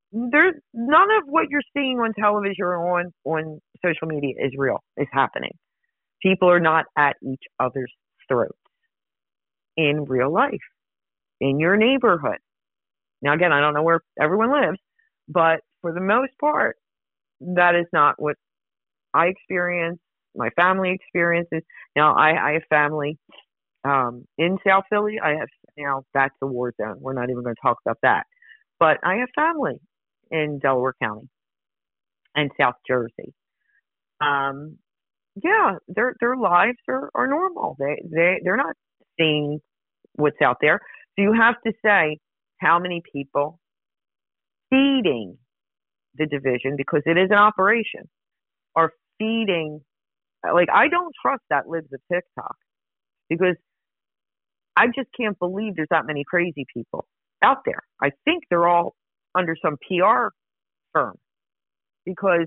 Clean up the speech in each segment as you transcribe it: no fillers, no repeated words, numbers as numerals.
There's none of what you're seeing on television or on social media is real. Is happening. People are not at each other's throats in real life, in your neighborhood. Now, again, I don't know where everyone lives, but for the most part, that is not what I experience. My family experiences. Now, I have family in South Philly. I have now that's a war zone. We're not even going to talk about that. But I have family in Delaware County and South Jersey. Um, yeah, their lives are normal. They're not seeing what's out there. So you have to say how many people feeding the division, because it is an operation, are feeding. Like, I don't trust that lives of TikTok, because I just can't believe there's that many crazy people out there. I think they're all under some PR firm, because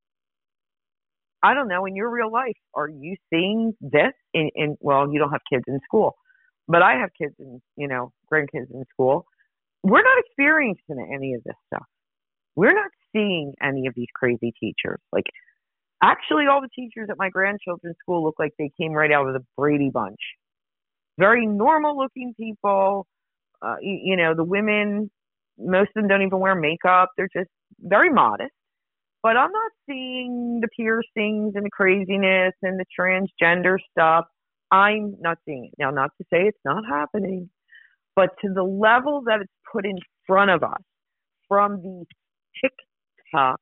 I don't know, in your real life, are you seeing this well, you don't have kids in school, but I have kids and, grandkids in school. We're not experiencing any of this stuff. We're not seeing any of these crazy teachers. Like, actually, all the teachers at my grandchildren's school look like they came right out of the Brady Bunch. Very normal looking people. The women, most of them don't even wear makeup. They're just very modest. But I'm not seeing the piercings and the craziness and the transgender stuff. I'm not seeing it. Now, not to say it's not happening, but to the level that it's put in front of us from the TikTok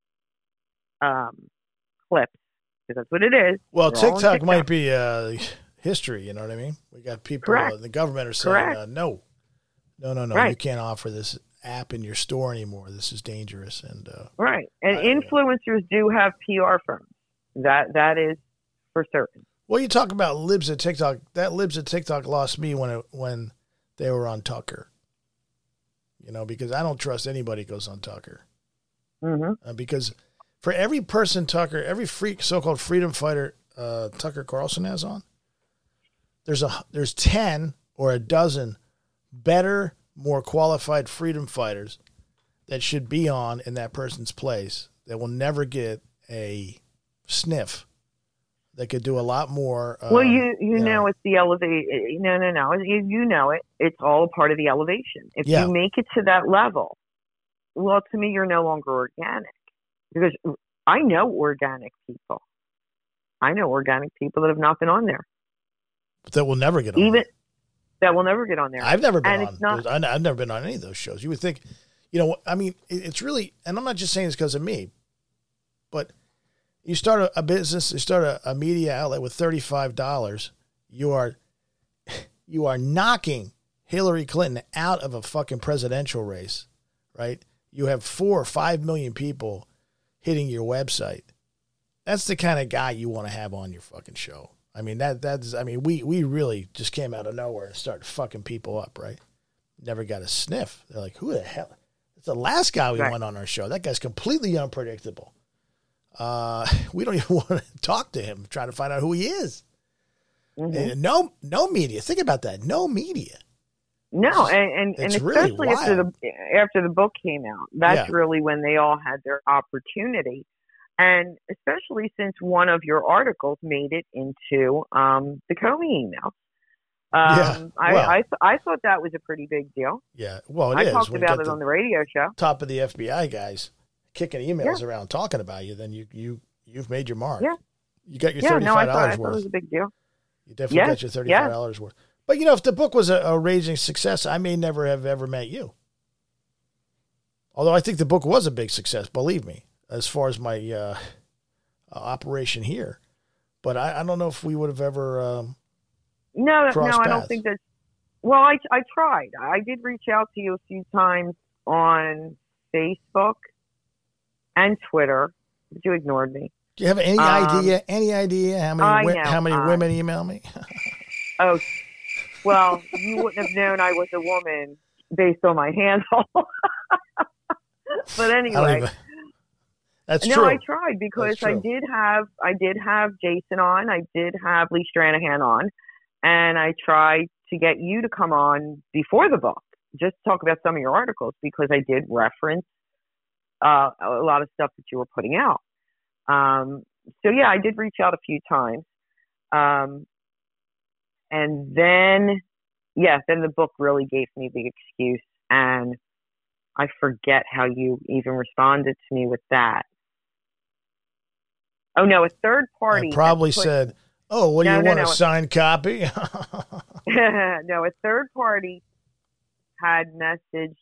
clips, because that's what it is. Well, TikTok might be history, you know what I mean? We got people, the government are saying, no, right. You can't offer this app in your store anymore. This is dangerous. And right. And influencers do have PR firms. That is for certain. Well, you talk about libs at TikTok. That libs at TikTok lost me when they were on Tucker. Because I don't trust anybody who goes on Tucker. Mm-hmm. Because for every person Tucker, every so-called freedom fighter Tucker Carlson has on, there's 10 or a dozen better, more qualified freedom fighters that should be on in that person's place that will never get a sniff. That could do a lot more. Well, you know it's the elevate. No. You know it. It's all a part of the elevation. If you make it to that level, well, to me, you're no longer organic. Because I know organic people. I know organic people that have not been on there. That will never get on. That will never get on there. I've never been on. I've never been on any of those shows. You would think, it's really, and I'm not just saying this because of me, but you start a business, you start a media outlet with $35, you are knocking Hillary Clinton out of a fucking presidential race, right? You have 4 or 5 million people hitting your website. That's the kind of guy you want to have on your fucking show. I mean, we really just came out of nowhere and started fucking people up, right? Never got a sniff. They're like, who the hell? It's the last guy we went on our show. That guy's completely unpredictable. We don't even want to talk to him, try to find out who he is. Mm-hmm. And no media. Think about that. No media. No, and especially really after the book came out, that's really when they all had their opportunity. And especially since one of your articles made it into the Comey email. I thought that was a pretty big deal. Yeah, well, I talked about it on the radio show. Top of the FBI guys kicking emails around talking about you, then you've made your mark. Yeah. You got your $35 I worth. thought it was a big deal. You definitely got your $35 worth. But, if the book was a raging success, I may never have ever met you. Although I think the book was a big success, believe me, as far as my operation here. But I don't know if we would have ever No, paths. I don't think that. Well, I tried. I did reach out to you a few times on Facebook and Twitter, but you ignored me. Do you have any idea how many women email me? Oh, well, you wouldn't have known I was a woman based on my handle. But anyway, that's no, true. I tried because I did have Jason on, I did have Lee Stranahan on, and I tried to get you to come on before the book, just to talk about some of your articles, because I did reference a lot of stuff that you were putting out. So yeah, I did reach out a few times. And then the book really gave me the excuse, and I forget how you even responded to me with that. Oh no, a third party. I probably said, "Oh, well, you want a signed copy?" No, a third party had messaged.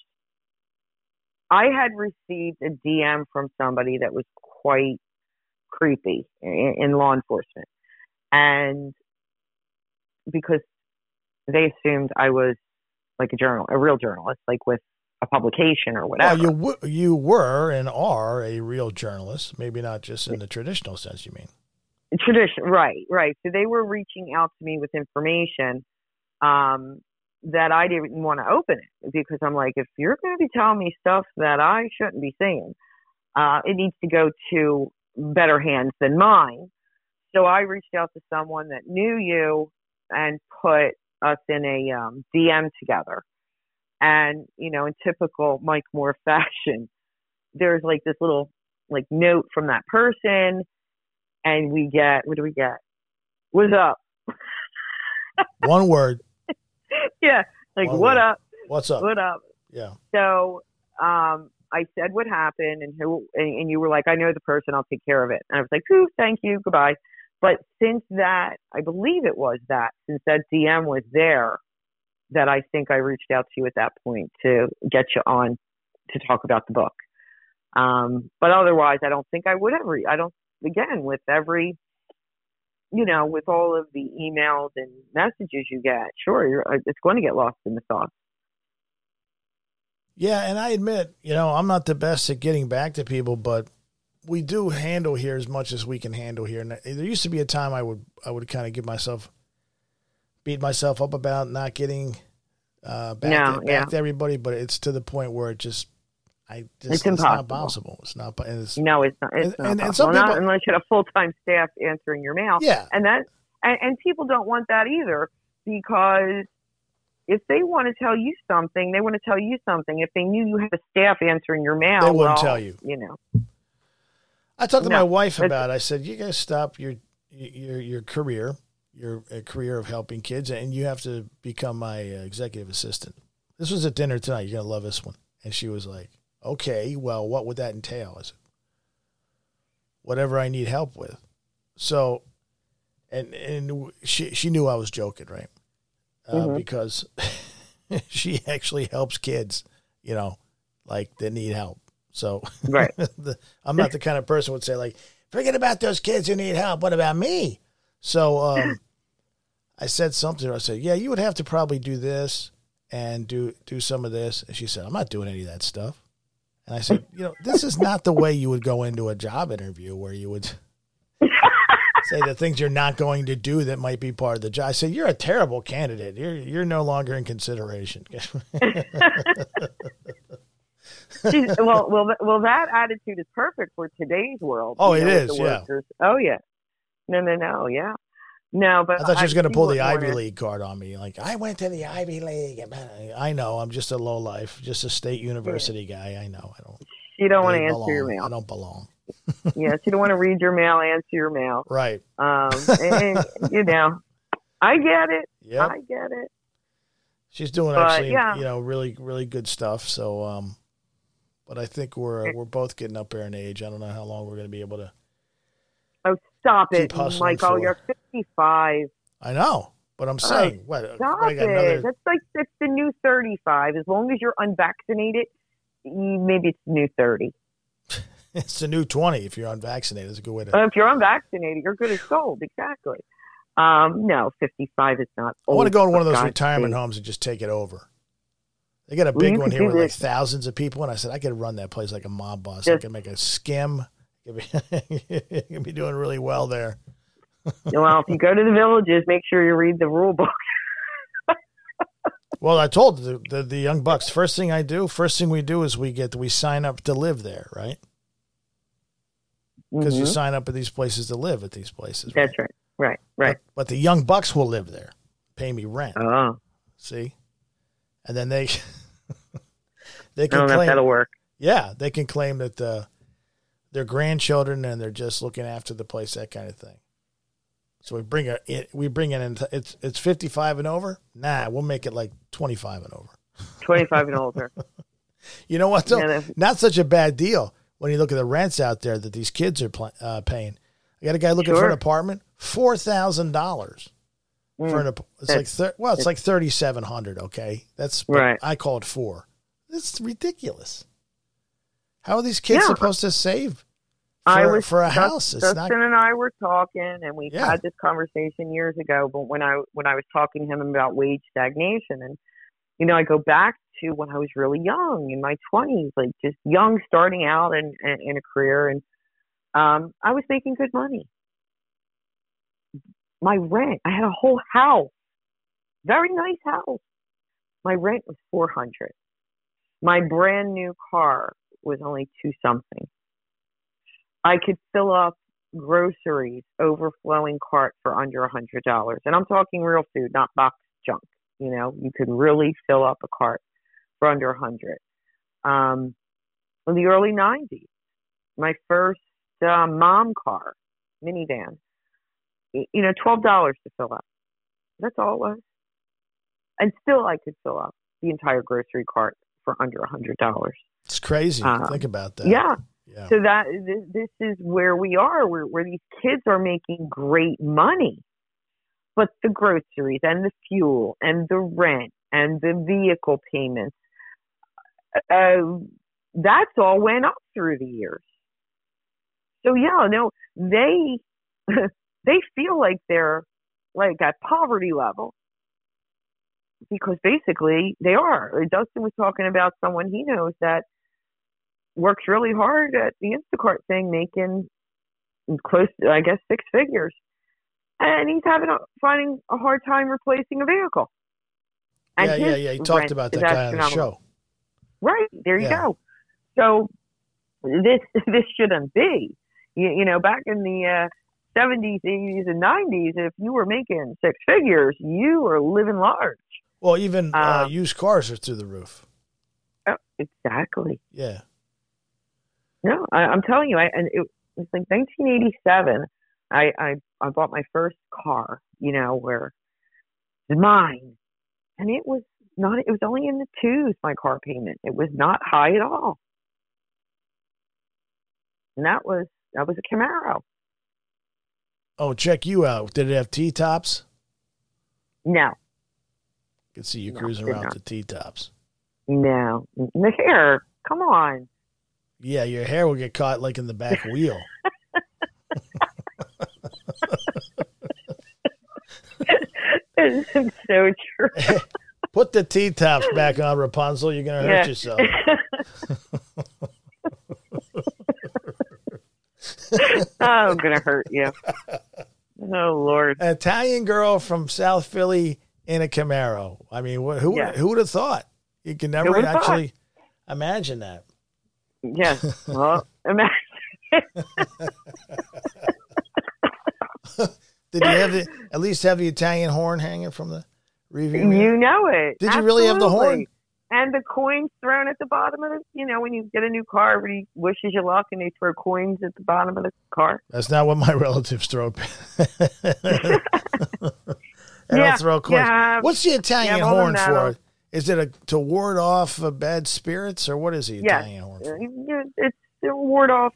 I had received a DM from somebody that was quite creepy in law enforcement, and because they assumed I was like a real journalist, like with a publication or whatever. Well, you were and are a real journalist, maybe not just in the traditional sense. You mean right? So they were reaching out to me with information that I didn't want to open it, because I'm like, if you're going to be telling me stuff that I shouldn't be saying, it needs to go to better hands than mine. So I reached out to someone that knew you and put us in a DM together. And, in typical Mike Moore fashion, there's like this little like note from that person, and we get, what do we get? What's up? One word. Yeah. Like, what up? What's up? What up? Yeah. So I said what happened, and you were like, I know the person, I'll take care of it. And I was like, ooh, thank you, goodbye. But since that, I believe it was that, since that DM was there, that I think I reached out to you at that point to get you on to talk about the book. But otherwise, I don't think I would have. Again, with every, with all of the emails and messages you get, sure, it's going to get lost in the sauce. Yeah, and I admit, I'm not the best at getting back to people, but we do handle here as much as we can handle here. And there used to be a time I would kind of beat myself up about not getting back to everybody, but it's to the point where it's not possible. It's not. It's not possible. Some people, unless you had a full-time staff answering your mail. Yeah, and people don't want that either, because if they want to tell you something, they want to tell you something. If they knew you had a staff answering your mail, they wouldn't tell you. I talked to my wife about it. I said, you guys stop your career, your career of helping kids, and you have to become my executive assistant. This was at dinner tonight. You're going to love this one. And she was like, okay, well, what would that entail? I said, whatever I need help with. So, and she knew I was joking, right? Because she actually helps kids, like that need help. So right. I'm not the kind of person who would say like, forget about those kids who need help. What about me? So I said something. I said, yeah, you would have to probably do this and do some of this. And she said, I'm not doing any of that stuff. And I said, this is not the way you would go into a job interview where you would say the things you're not going to do that might be part of the job. I said, you're a terrible candidate. You're no longer in consideration. Well, that attitude is perfect for today's world. Oh, it is, yeah. Oh, yeah. No, yeah. No, but I thought she was going to pull the Ivy League card on me. Like, I went to the Ivy League. I know. I'm just a lowlife, just a state university guy. I know. I don't. You don't want to answer your mail. I don't belong. Yes, you don't want to read your mail, answer your mail. Right. And I get it. Yeah, I get it. She's doing really, really good stuff. So, but I think we're both getting up there in age. I don't know how long we're going to be able to. Oh, stop it, Michael! You're 55. I know, but I'm saying Stop it. That's like it's the new 35. As long as you're unvaccinated, maybe it's the new 30. It's the new 20 if you're unvaccinated. It's a good way to. If you're unvaccinated, you're good as gold. Exactly. No, 55 is not old. I want to go to one of those retirement homes and just take it over. They got a big one here with like thousands of people, and I said I could run that place like a mob boss. I could make a skim. You'll be doing really well there. Well, if you go to the villages, make sure you read the rule book. Well, I told the young bucks, first thing we do is we sign up to live there, right? Because you sign up at these places to live at these places. That's right. Right. But the young bucks will live there, pay me rent. Oh, see, and then they can I don't know if that'll work. Yeah, they can claim that their grandchildren and they're just looking after the place, that kind of thing. So we bring it in. It's 55 and over. Nah, we'll make it like 25 and over. 25 and older. You know what though? Yeah, not such a bad deal when you look at the rents out there that these kids are paying. I got a guy looking for an apartment, $4,000 for an. It's like 3,700. Okay, that's right. I call it $4,000. It's ridiculous. How are these kids supposed to save for a house? Dustin and I were talking, and we had this conversation years ago. But when I was talking to him about wage stagnation, and I go back to when I was really young, in my 20s, like just young, starting out in a career, and I was making good money. My rent, I had a whole house, very nice house. My rent was $400. My brand new car was only $2 something. I could fill up groceries, overflowing cart for under $100. And I'm talking real food, not box junk. You could really fill up a cart for under $100. In the early 90s, my first mom car, minivan, $12 to fill up. That's all it was. And still I could fill up the entire grocery cart for under $100. It's crazy. Think about that. Yeah. So this is where we are, where these kids are making great money, but the groceries and the fuel and the rent and the vehicle payments, that's all went up through the years. So they they feel like they're like at poverty level because basically they are. Dustin was talking about someone he knows that works really hard at the Instacart thing, making close to, I guess, 6 figures. And he's finding a hard time replacing a vehicle. And He talked about that guy on the show. Right. There you go. So this shouldn't be. Back in the 70s, 80s, and 90s, if you were making 6 figures, you were living large. Well, even used cars are through the roof. Oh, exactly. Yeah. No, I'm telling you, it was like 1987. I bought my first car, where it's mine, and it was only in the twos. My car payment, it was not high at all, and that was a Camaro. Oh, check you out! Did it have T-tops? No. I could see you cruising around with the T-tops. No, the hair. Come on. Yeah, your hair will get caught like in the back wheel. It's so true. Put the T-tops back on, Rapunzel. You're going to hurt yourself. I'm going to hurt you. Oh, Lord. An Italian girl from South Philly in a Camaro. I mean, who would have thought? You can never actually imagine that. Yes. Well, imagine. Did you at least have the Italian horn hanging from the review mirror? You know it. Did you really have the horn? And the coins thrown at the bottom of it. When you get a new car, everybody wishes you luck, and they throw coins at the bottom of the car. That's not what my relatives throw. They don't throw coins. What's the Italian horn for? Is it to ward off bad spirits, or what is the Italian horn for? It's to ward off,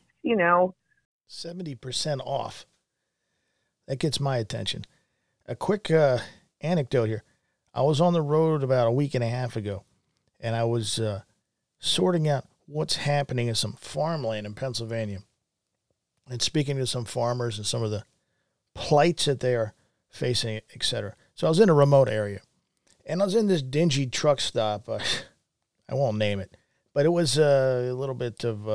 70% off. That gets my attention. A quick anecdote here. I was on the road about a week and a half ago, and I was sorting out what's happening in some farmland in Pennsylvania and speaking to some farmers and some of the plights that they are facing, etc. So I was in a remote area, and I was in this dingy truck stop. I won't name it, but it was a little bit of,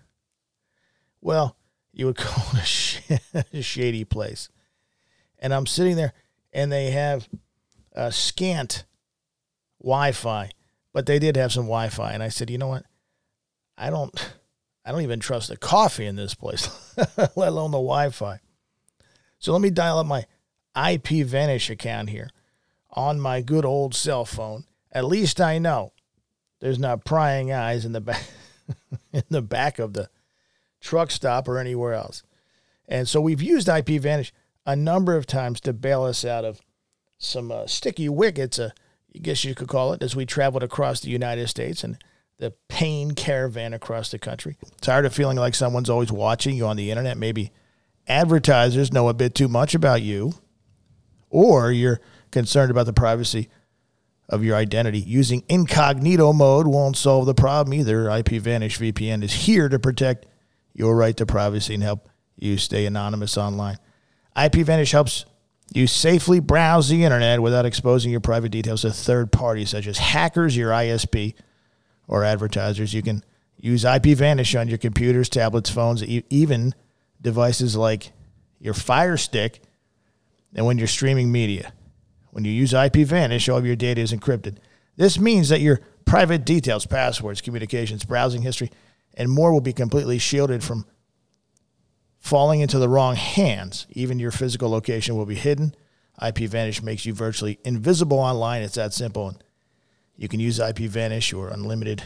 you would call it a shady place. And I'm sitting there, and they have scant Wi-Fi, but they did have some Wi-Fi. And I said, you know what? I don't even trust the coffee in this place, let alone the Wi-Fi. So let me dial up my IP Vanish account here on my good old cell phone. At least I know there's not prying eyes in the in the back of the truck stop or anywhere else. And so we've used IPVanish a number of times to bail us out of some sticky wickets, I guess you could call it, as we traveled across the United States and the pain caravan across the country. Tired of feeling like someone's always watching you on the internet? Maybe advertisers know a bit too much about you, or you're concerned about the privacy of your identity. Using incognito mode won't solve the problem either. IPVanish VPN is here to protect your right to privacy and help you stay anonymous online. IPVanish helps you safely browse the internet without exposing your private details to third parties such as hackers, your ISP, or advertisers. You can use IPVanish on your computers, tablets, phones, even devices like your Fire Stick, and when you're streaming media. When you use IPVanish, all of your data is encrypted. This means that your private details, passwords, communications, browsing history, and more will be completely shielded from falling into the wrong hands. Even your physical location will be hidden. IPVanish makes you virtually invisible online. It's that simple. And you can use IPVanish or unlimited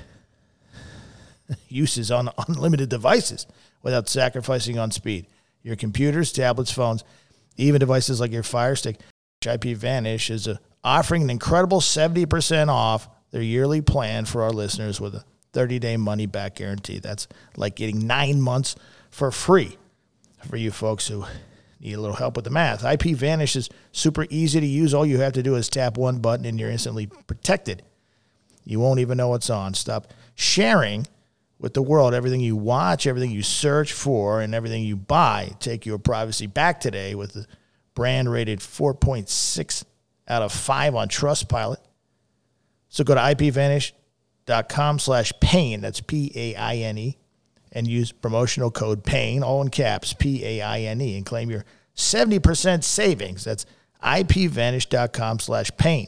uses on unlimited devices without sacrificing on speed. Your computers, tablets, phones, even devices like your Fire Stick. IPVanish is offering an incredible 70% off their yearly plan for our listeners with a 30-day money-back guarantee. That's like getting 9 months for free for you folks who need a little help with the math. IPVanish is super easy to use. All you have to do is tap one button and you're instantly protected. You won't even know it's on. Stop sharing with the world everything you watch, everything you search for, and everything you buy. Take your privacy back today with the brand rated 4.6 out of 5 on Trustpilot. So go to IPVanish.com/pain. That's PAINE. And use promotional code PAIN, all in caps, PAINE, and claim your 70% savings. That's IPVanish.com/pain.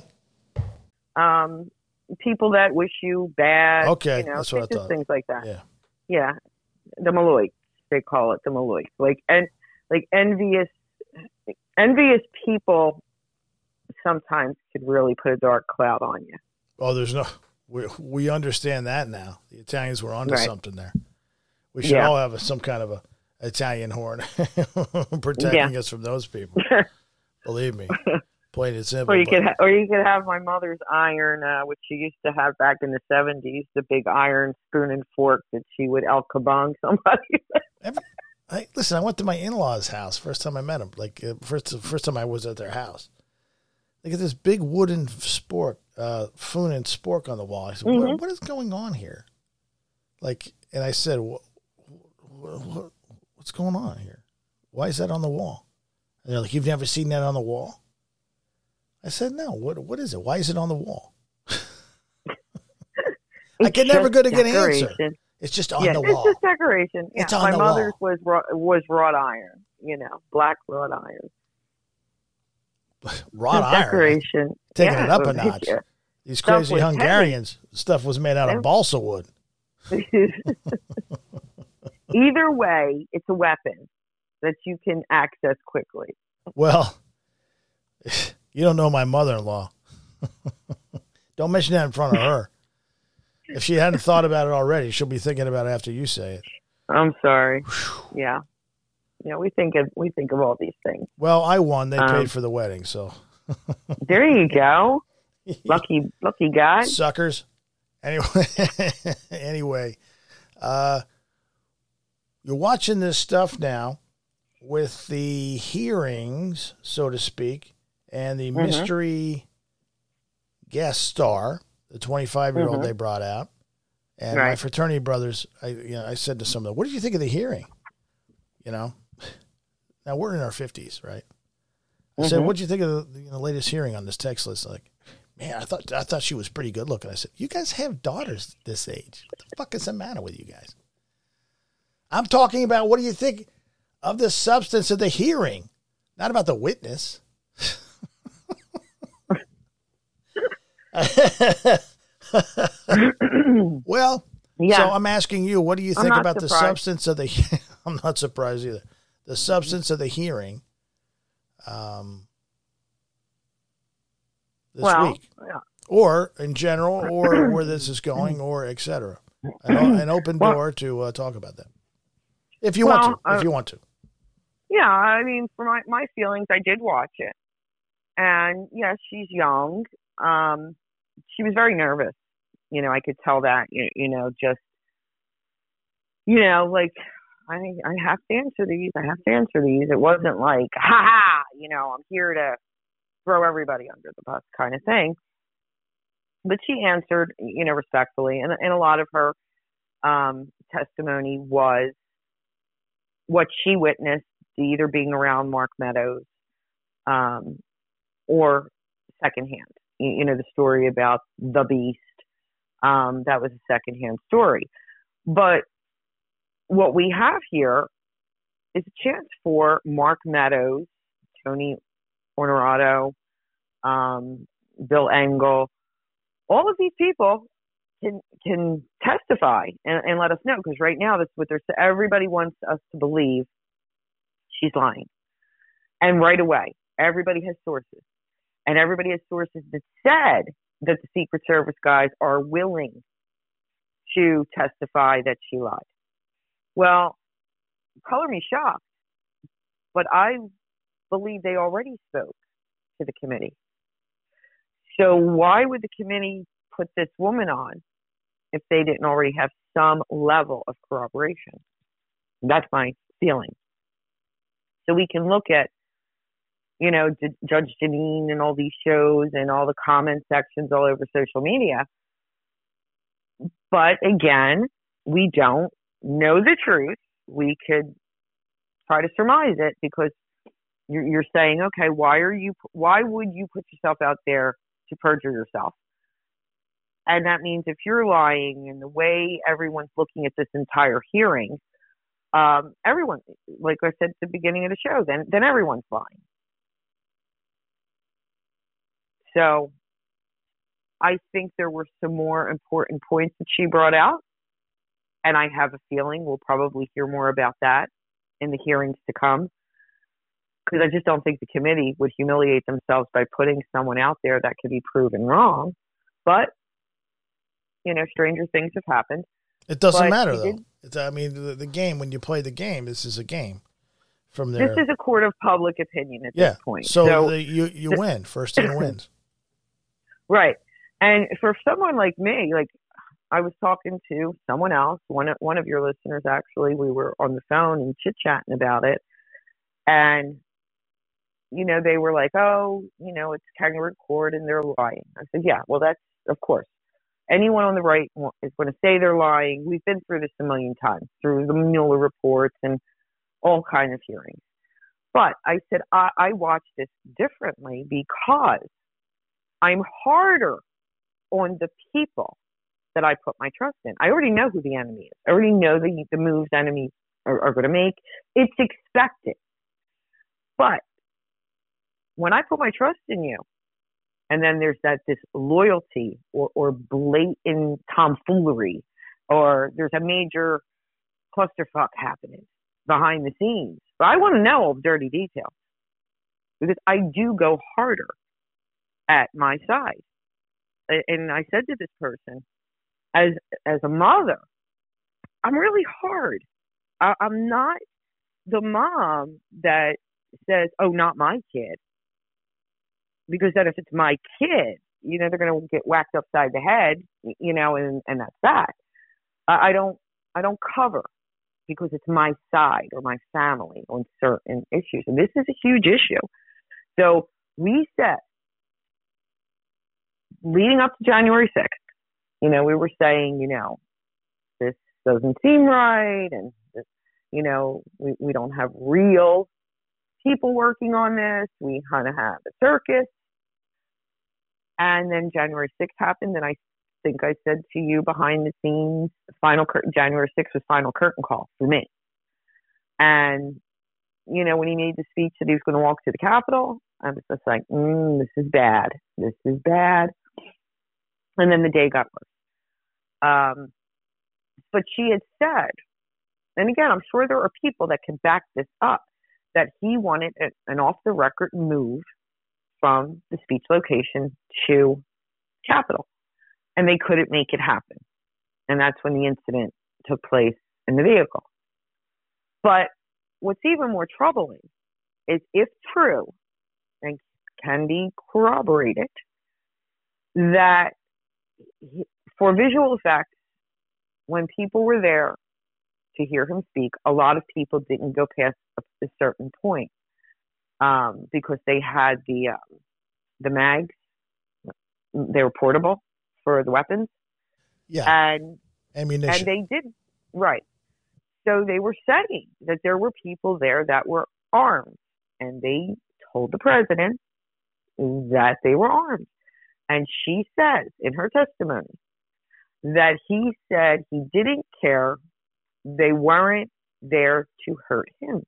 People that wish you bad. Okay, that's what I thought. Things like that. Yeah. The Maloids, they call it the Maloids. Like envious people sometimes could really put a dark cloud on you. Oh, there's no. We understand that now. The Italians were onto something there. We should all have some kind of a Italian horn protecting us from those people. Believe me, plain and simple. Or you could have my mother's iron, which she used to have back in the 70s, the big iron spoon and fork that she would El Kabong somebody. Listen, I went to my in-laws' house first time I met them. Like first time I was at their house. They got this big wooden spork, spoon and spork on the wall. I said, what is going on here? And I said, what's going on here? Why is that on the wall? And they're like, you've never seen that on the wall? I said, no. What is it? Why is it on the wall? I can never get an answer. It's just on the wall. It's just decoration. Yeah. It's on the wall. My mother's was wrought iron. Black wrought iron. Wrought iron. Decoration. Taking it up a notch. Yeah. These crazy Hungarians, stuff was made out of balsa wood. Either way, it's a weapon that you can access quickly. Well, you don't know my mother-in-law. Don't mention that in front of her. If she hadn't thought about it already, she'll be thinking about it after you say it. I'm sorry. Yeah. Yeah, we think of all these things. Well, I won. They paid for the wedding, so. There you go. Lucky guy. Suckers. Anyway, you're watching this stuff now with the hearings, so to speak, and the mystery guest star, the 25-year-old they brought out. And my fraternity brothers, I said to some of them, what did you think of the hearing? Now we're in our 50s, right? I said, what did you think of the latest hearing on this text list? Like, man, I thought she was pretty good looking. I said, you guys have daughters this age. What the fuck is the matter with you guys? I'm talking about what do you think of the substance of the hearing, not about the witness. Well, so I'm asking you, what do you think about the substance of the I'm not surprised either. The substance of the hearing this week. Yeah. Or in general, or where this is going, or et cetera. an open door to talk about that. If you want to. If you want to. Yeah, I mean, for my feelings, I did watch it. And yes, she's young. She was very nervous. I could tell that, just, like, I have to answer these. I have to answer these. It wasn't like, ha ha, I'm here to throw everybody under the bus kind of thing. But she answered, respectfully. And a lot of her testimony was what she witnessed, either being around Mark Meadows or secondhand. The story about the Beast, that was a secondhand story. But what we have here is a chance for Mark Meadows, Tony Ornato, Bill Engel, all of these people can testify and let us know, because right now that's what everybody wants us to believe she's lying. And right away, everybody has sources. And everybody has sources that said that the Secret Service guys are willing to testify that she lied. Well, color me shocked, but I believe they already spoke to the committee. So why would the committee put this woman on if they didn't already have some level of corroboration? That's my feeling. So we can look at, Judge Jeanine and all these shows and all the comment sections all over social media. But again, we don't know the truth. We could try to surmise it, because you're saying, okay, why would you put yourself out there to perjure yourself? And that means if you're lying, and the way everyone's looking at this entire hearing, everyone, like I said at the beginning of the show, then everyone's lying. So I think there were some more important points that she brought out, and I have a feeling we'll probably hear more about that in the hearings to come, because I just don't think the committee would humiliate themselves by putting someone out there that could be proven wrong. But, stranger things have happened. It doesn't matter, though. The game, when you play the game, this is a game. From there. This is a court of public opinion at this point. So you win. First team wins. Right. And for someone like me, like, I was talking to someone else, one of your listeners, actually. We were on the phone and chit-chatting about it. And, they were like, oh, it's kangaroo court and they're lying. I said, yeah, well, that's, of course. Anyone on the right is going to say they're lying. We've been through this a million times, through the Mueller reports and all kinds of hearings. But I said, I watch this differently because I'm harder on the people that I put my trust in. I already know who the enemy is. I already know the moves enemies are going to make. It's expected. But when I put my trust in you, and then there's this loyalty or blatant tomfoolery, or there's a major clusterfuck happening behind the scenes, but I want to know all the dirty details, because I do go harder at my side. And I said to this person, as a mother, I'm really hard. I'm not the mom that says, oh, not my kid. Because then if it's my kid, they're going to get whacked upside the head, and that's that. I don't cover because it's my side or my family on certain issues. And this is a huge issue. So we said, leading up to January 6th, we were saying, this doesn't seem right. And, this, we don't have real people working on this. We kind of have a circus. And then January 6th happened, and I think I said to you behind the scenes, January 6th was final curtain call for me. And, when he made the speech that he was going to walk to the Capitol, I was just like, this is bad. This is bad. And then the day got worse. But she had said, and again, I'm sure there are people that can back this up, that he wanted an off-the-record move from the speech location to Capitol, and they couldn't make it happen. And that's when the incident took place in the vehicle. But what's even more troubling is, if true and can be corroborated, that for visual effects, when people were there to hear him speak, a lot of people didn't go past a certain point because they had the mags. They were portable for the weapons. Yeah. And ammunition. And they did. Right. So they were saying that there were people there that were armed, and they told the president that they were armed. And she says in her testimony that he said he didn't care. They weren't there to hurt him.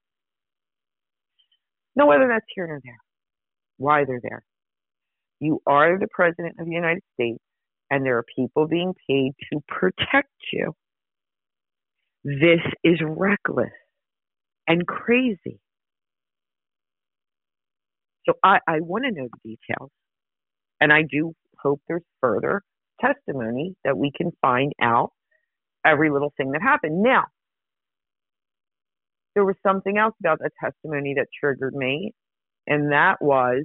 Now, whether that's here nor there, why they're there. You are the president of the United States, and there are people being paid to protect you. This is reckless and crazy. So I want to know the details. And I do hope there's further testimony that we can find out every little thing that happened. Now, there was something else about that testimony that triggered me, and that was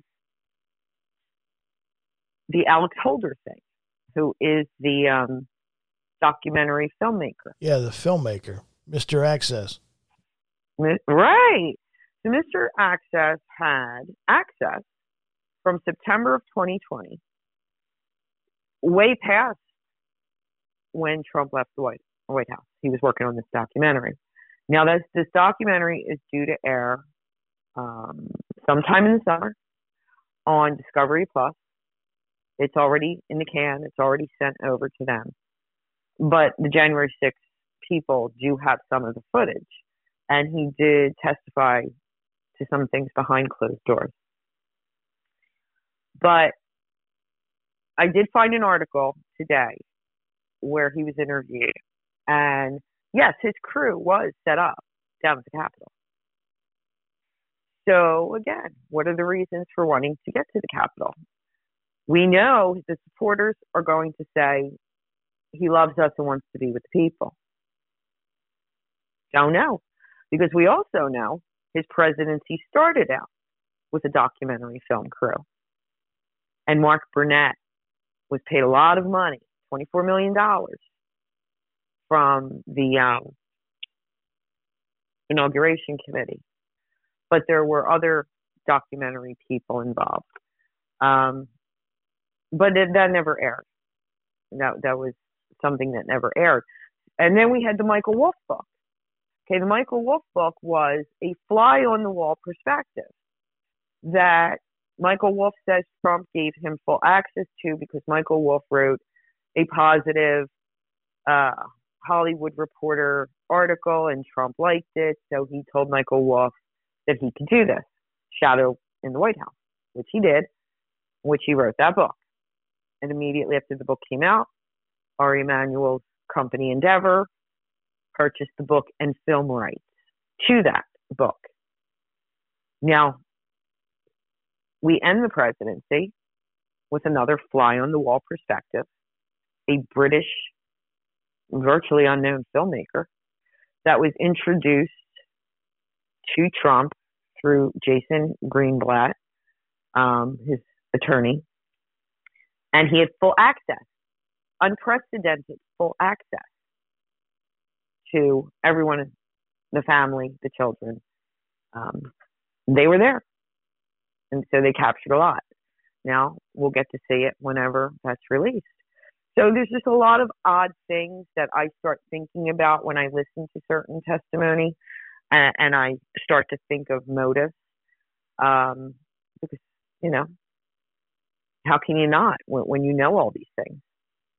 the Alex Holder thing, who is the documentary filmmaker. Yeah, the filmmaker, Mr. Access. Right. So Mr. Access had access from September of 2020, way past when Trump left the White House. He was working on this documentary. Now, this documentary is due to air sometime in the summer on Discovery Plus. It's already in the can. It's already sent over to them. But the January 6th people do have some of the footage. And he did testify to some things behind closed doors. But I did find an article today where he was interviewed. And yes, his crew was set up down at the Capitol. So again, what are the reasons for wanting to get to the Capitol? We know the supporters are going to say he loves us and wants to be with the people. Don't know. Because we also know his presidency started out with a documentary film crew. And Mark Burnett was paid a lot of money, $24 million, from the inauguration committee. But there were other documentary people involved. But that never aired. That was something that never aired. And then we had the Michael Wolff book. Okay, the Michael Wolff book was a fly-on-the-wall perspective that Michael Wolff says Trump gave him full access to because Michael Wolff wrote a positive Hollywood Reporter article and Trump liked it, so he told Michael Wolff that he could do this, shadow in the White House, which he did, which he wrote that book. And immediately after the book came out, Ari Emanuel's company Endeavor purchased the book and film rights to that book. Now, we end the presidency with another fly-on-the-wall perspective, a British, virtually unknown filmmaker that was introduced to Trump through Jason Greenblatt, his attorney, and he had full access, unprecedented full access to everyone, the family, the children. They were there. And so they captured a lot. Now we'll get to see it whenever that's released. So there's just a lot of odd things that I start thinking about when I listen to certain testimony, and I start to think of motives. Because, how can you not when you know all these things?